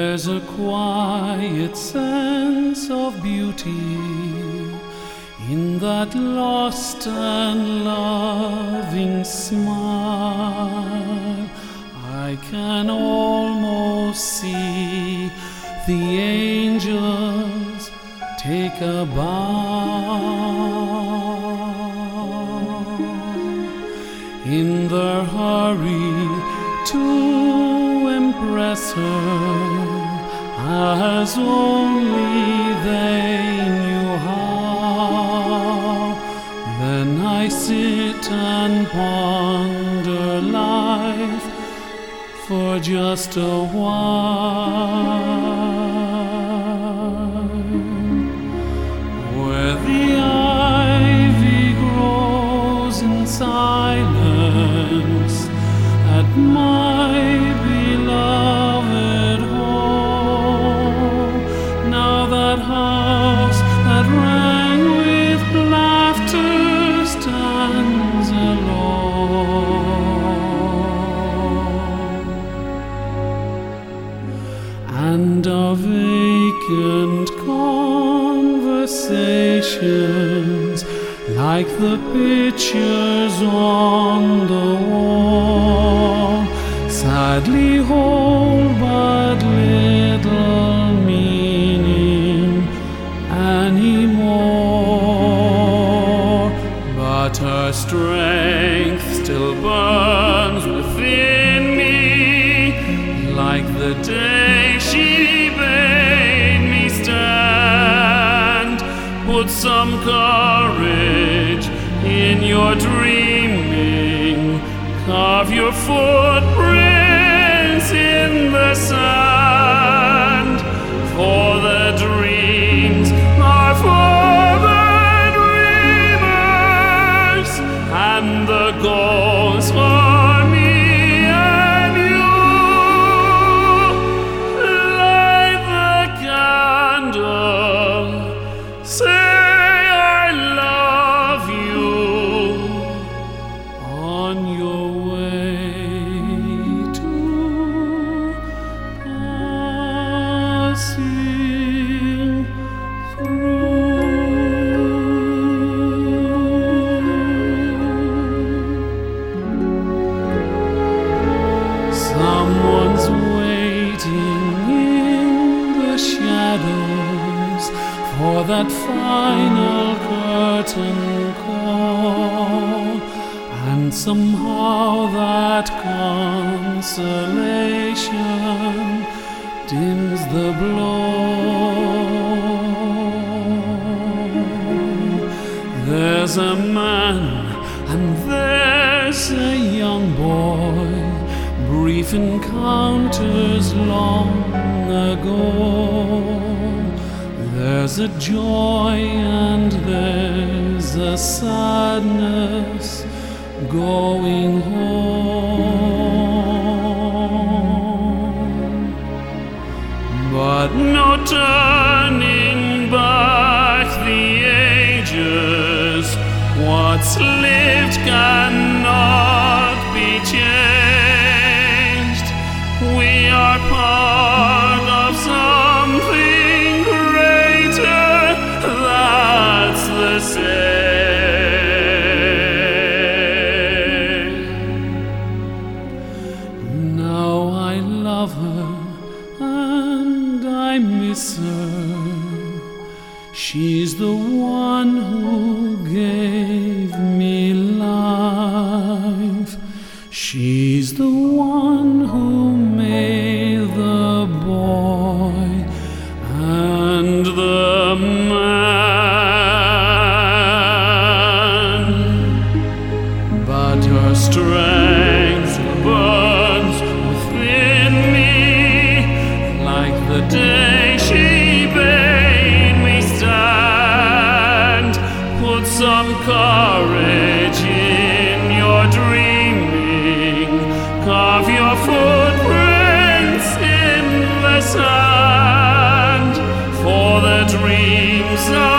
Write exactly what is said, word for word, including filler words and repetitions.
There's a quiet sense of beauty in that lost and loving smile. I can almost see the angels take a bow in their hurry to impress her as only they knew how. Then I sit and ponder life for just a while, where the ivy grows in silence at my beloved home. Now that house that rang with laughter stands alone, and our vacant conversations, like the pictures on the wall, sadly hold but little meaning anymore. But her strength still burns within me, like the day she bade me stand. Put some courage in your dreaming, carve your footprints in the sand, for the dreams are for the dreamers, and the goals for me and you. Light the candle, say I love you on your way to passing through. Someone's waiting in the shadows for that final curtain call, and somehow that consolation dims the blow. There's a man and there's a young boy, brief encounters long ago. There's a joy and there's a sadness going home, but no turning back the ages. What's lived cannot be changed. We are part of something greater that's the same. Now I love her and I miss her. She's the one who gave me life. She's the one who made the boy and the man. But her strength burns within me, like the day she bade me stand. Put some courage in your dreaming, carve your footprints in the sand, for the dreams